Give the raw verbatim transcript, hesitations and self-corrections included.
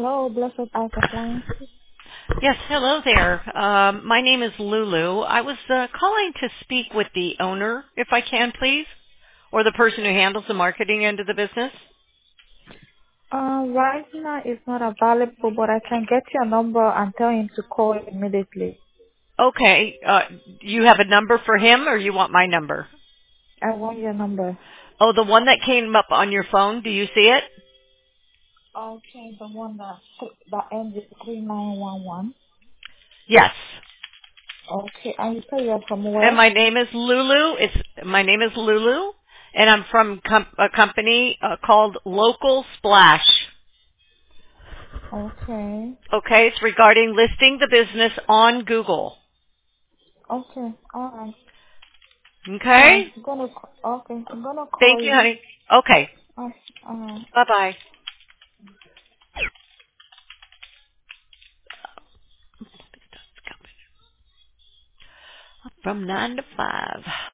Hello, Blessed Art Appliances. Yes, hello there. Um, my name is Lulu. I was uh, calling to speak with the owner, if I can, please, or the person who handles the marketing end of the business. Uh, right now it's not available, but I can get your number and tell him to call immediately. Okay. Uh, you have a number for him, or you want my number? I want your number. Oh, the one that came up on your phone. Do you see it? Okay, the one that that ends with three nine one one. Yes. Okay, and you say you're from And where? my name is Lulu. It's my name is Lulu, and I'm from com- a company uh, called Local Splash. Okay. Okay, it's regarding listing the business on Google. Okay. All right. All right. Okay. I'm gonna. Okay. I'm gonna Thank call you, you. honey. Okay. All right. All right. Bye bye. From nine to five.